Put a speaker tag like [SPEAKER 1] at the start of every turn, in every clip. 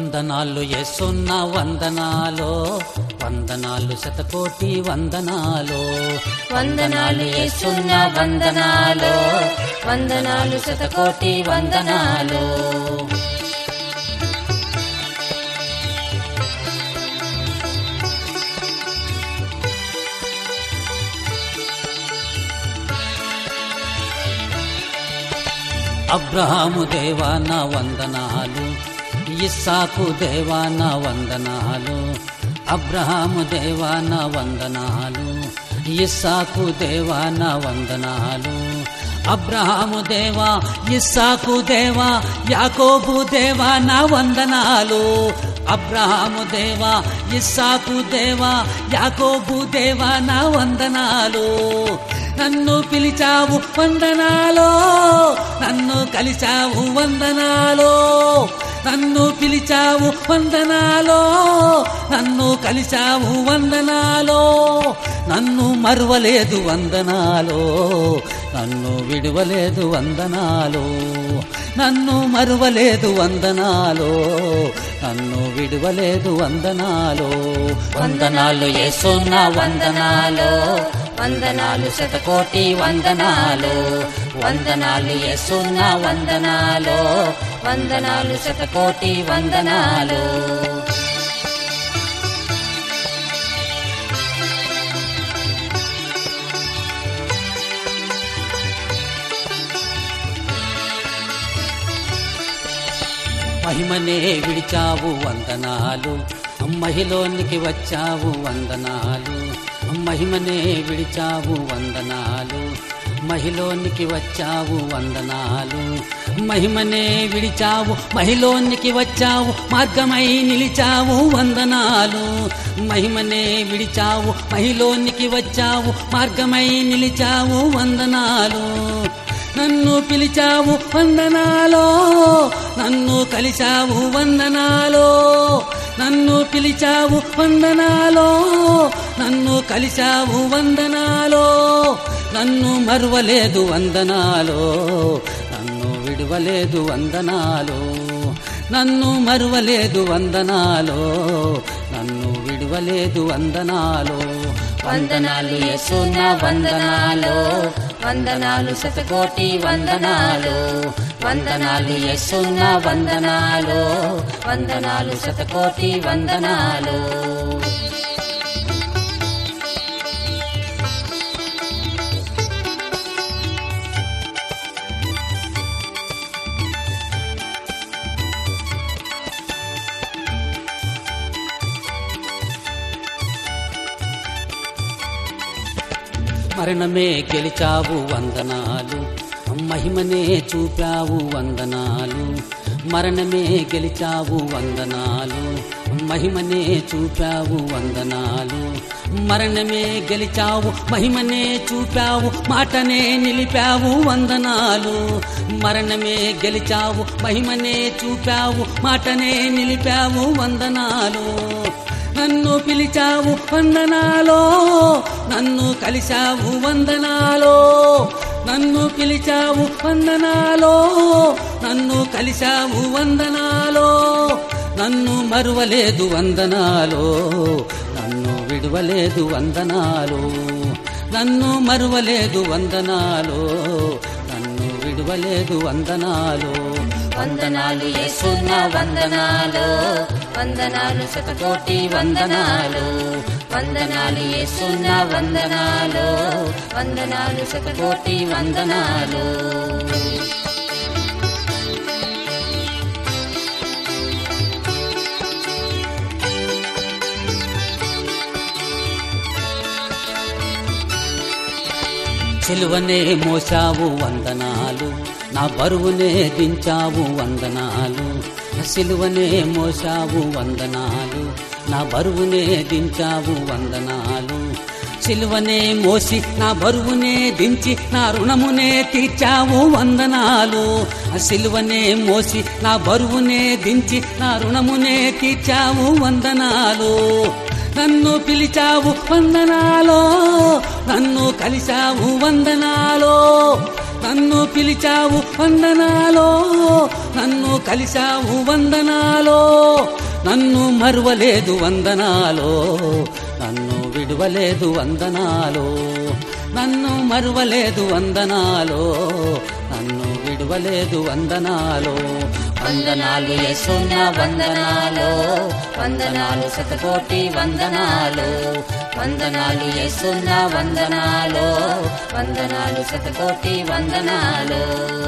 [SPEAKER 1] వందనాలు యేసున్న వందనాలు, వందనాలు శతకోటి వందనాలు.
[SPEAKER 2] వందనాలు యేసున్న వందనాలు, వందనాలు శతకోటి వందనాలు.
[SPEAKER 1] అబ్రహాము దేవా నా వందనాలు, ఇస్సాకు దేవా నా వందనాలు. అబ్రహాము దేవా నా వందనాలు, ఇస్సాకు దేవా నా వందనాలు. అబ్రహాము దేవా, ఇస్సాకు దేవా, యాకోబు దేవా నా వందనాలు. అబ్రహాము దేవా, ఇస్సాకు దేవా, యాకోబు దేవా నా వందనాలు. నన్ను పిలిచావు వందనాలో, నన్ను కలిచావు వందనాలో. నన్ను పిలిచావు వందనాలో, నన్ను కలిచావు వందనాలో. నన్ను మరువలేదు వందనాలో, నన్ను విడువలేదు వందనాలు. నన్ను మరువలేదు వందనాలు, నన్ను విడువలేదు వందనాలు. వందనాలు యేసున్న వందనాలు,
[SPEAKER 2] వందనాలు శతకోటి వందనాలు. వందనాలు యేసున్న వందనాలు, వందనాలు శతకోటి వందనాలు.
[SPEAKER 1] మహిమనే విడిచావు వందనాలు, మహిలోనికి వచ్చావు వందనాలు. మహిమనే విడిచావు వందనాలు, మహిలోనికి వచ్చావు వందనాలు. మహిమనే విడిచావు, మహిలోనికి వచ్చావు, మార్గమై నిలిచావు వందనాలు. మహిమనే విడిచావు, మహిలోనికి వచ్చావు, మార్గమై నిలిచావు వందనాలు. నన్ను పిలిచావు వందనాలో, నన్ను కలిచావు వందనాలో. నన్ను పిలిచావు వందనాలో, నన్ను కలిచావు వందనాలో. నన్ను మరువలేదు వందనాలో, నన్ను విడువలేదు వందనాలో. నన్ను మరువలేదు వందనాలో, నన్ను విడువలేదు వందనాలో.
[SPEAKER 2] వందనాలు యేసున్న వందనాలు, వందనాలు శతకోటి వందనాలు. వందనాలు యేసున్న వందనాలు, వందనాలు శతకోటి వందనాలు.
[SPEAKER 1] మరణమే గెలిచావు వందనాలు, మహిమనే చూపావు వందనాలు. మరణమే గెలిచావు వందనాలు, మహిమనే చూపావు వందనాలు. మరణమే గెలిచావు, మహిమనే చూపావు, మాటనే నిలిపావు వందనాలు. మరణమే గెలిచావు, మహిమనే చూపావు, మాటనే నిలిపావు వందనాలు. నన్ను పిలిచావు వందనాలో, నన్ను కలిశావు వందనాలో. నన్ను పిలిచావు వందనాలో, నన్ను కలిశావు వందనాలో. నన్ను మరువలేదు వందనాలో, నన్ను విడువలేదు వందనాలు. నన్ను మరువలేదు వందనాలో, నన్ను విడువలేదు వందనాలు.
[SPEAKER 2] వందనాలు యేసున్న వందనాలు, వందనాలు శతకోటి వందనాలు. వందనాలు యేసున్న వందనాలు, వందనాలు శతకోటి వందనాలు.
[SPEAKER 1] సిలువనే మోసావు వందనాలు, నా బరువునే దించావు వందనాలు. సిలువనే మోసావు వందనాలు, నా బరువునే దించావు వందనాలు. సిలువనే మోసి నా బరువునే దించి నా రుణమునే తీర్చావు వందనాలు. సిలువనే మోసి నా బరువునే దించి నా రుణమునే తీర్చావు వందనాలు. నన్ను పిలిచావు వందనాలో, నన్ను కలిశావు వందనాలో. నన్ను పిలిచావు వందనాలో, నన్ను కలిశావు వందనాలో, నన్ను మరువలేదు వందనాలో, నన్ను విడువలేదు వందనాలో, నన్ను మరువలేదు వందనాలో, నన్ను విడువలేదు వందనాలో.
[SPEAKER 2] వందనాలు యేసన్న వందనాలు, వందనాలు శతకోటి వందనాలు, వందనాలు యేసన్న వందనాలు, వందనాలు శతకోటి వందనాలు.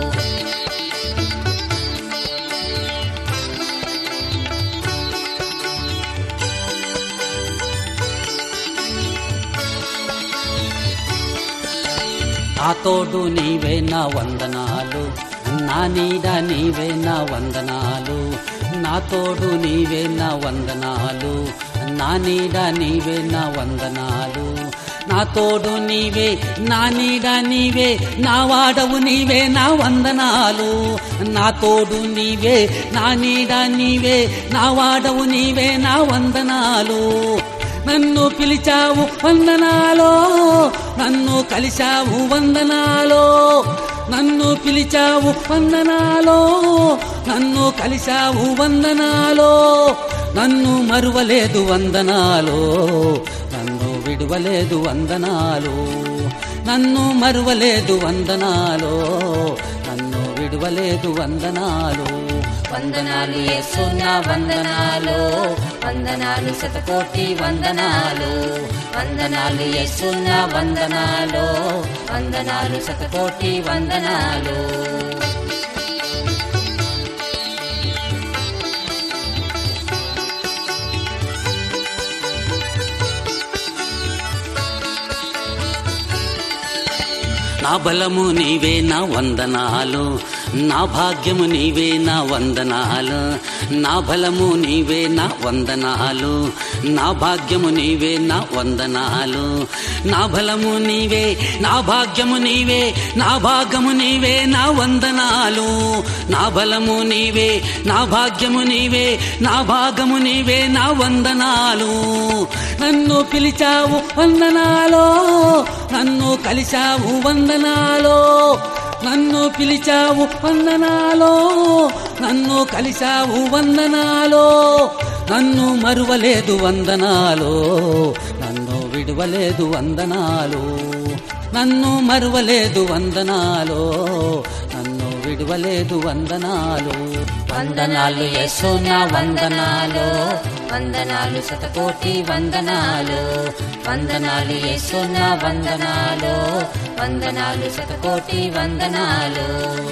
[SPEAKER 1] నా తోడు నీవే నా వందనాలు, నా నీడ నీవే నా వందనాలు, నా తోడు నీవే నా వందనాలు, నా నీడ నీవే నా వందనాలు, నా తోడు నీవే నా నీడ నీవే, నా వాడవు నీవే నా వందనాలు, నా తోడు నీవే నా నీడ నీవే, నా వాడవు నీవే నా వందనాలు. నన్ను పిలిచావు వందనాలో, నన్ను కలిశావు వందనాలో, నన్ను పిలిచావు వందనాలో, నన్ను కలిశావు వందనాలో, నన్ను మరువలేదు వందనాలో, నన్ను విడువలేదు వందనాలు, నన్ను మరువలేదు వందనాలో, నన్ను విడువలేదు వందనాలు.
[SPEAKER 2] వందనాలు యేసన్న వందనాలు, వందనాలు శతకోటి వందనాలు, వందనాలు యేసన్న వందనాలు, వందనాలు శతకోటి వందనాలు.
[SPEAKER 1] నా బలము నీవే నా వందనాలు, నా భాగ్యము నీవే నా వందనాలు, నా బలము నీవే నా వందనాలు, నా భాగ్యము నీవే నా వందనాలు, నా బలము నీవే నా భాగ్యము నీవే, నా భాగ్యము నీవే నా వందనాలు, నా బలము నీవే నా భాగ్యము నీవే, నా భాగము నీవే నా వందనాలు. నన్ను పిలిచావు వందనాలో, నన్ను కలిశావు వందనాలో, నన్ను పిలిచావు వందనాలో, నన్ను కలిశావు వందనాలో, నన్ను మరువలేదు వందనాలో, నన్ను విడువలేదు వందనాలు, నన్ను మరువలేదు వందనాలో, నన్ను విడువలేదు వందనాలు.
[SPEAKER 2] వందనాలు యేసన్న వందనాలు, వందనాలు శతకోటి వందనాలు, వందనాలు యేసన్న వందనాలు, వందనాలు శతకోటి వందనాలు.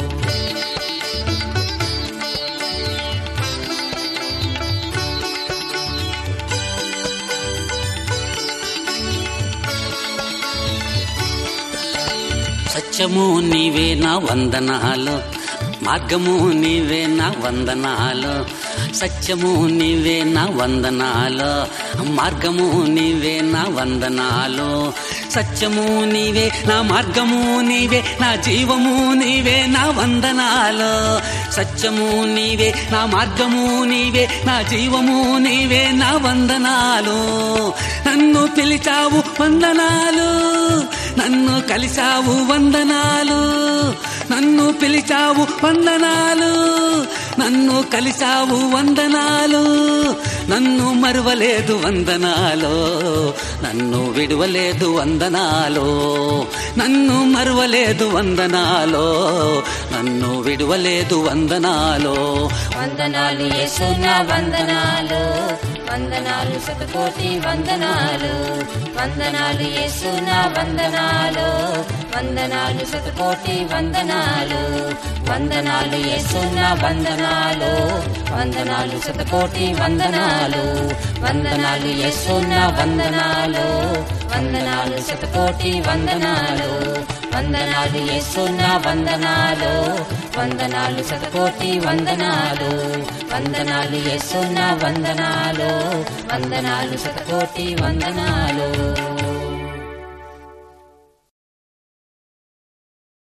[SPEAKER 1] సత్యము నీవే నా వందనాలు, మార్గము నీవే నా వందనాలు, సత్యము నీవే నా వందనాలు, మార్గము నీవే నా వందనాలు, సత్యము నీవే నా మార్గము నీవే, నా జీవము నీవే నా వందనాలు, సత్యము నీవే నా మార్గము నీవే, నా జీవము నీవే నా వందనాలు. నన్ను పిలిచావు వందనాలు, నన్ను కలిశావు వందనాలు, నన్ను పిలిచావు వందనాలు, నన్ను కలిశావు వందనాలు, నన్ను మరువలేదు వందనాలు, నన్ను విడువలేదు వందనాలు, నన్ను మరువలేదు వందనాలు, నన్ను విడువలేదు వందనాలు.
[SPEAKER 2] వందనాలు యేసన్న వందనాలు, వందనాలు శతకోటి వందనాలు, వందనాలు యేసన్న వందనాలు, వందనాలు శతకోటి వందనాలు, వందనాలు యేసన్న వందనాలు, వందనాలు శతకోటి వందనాలు, వందనాలు యేసన్న వందనాలు, వందనాలు శతకోటి వందనాలు, వందనాలు యేసన్న వందనాలు, వందనాలు శతకోటి వందనాలు, వందనాలు యేసన్న వందనాలు, వందనాలు శతకోటి వందనాలు.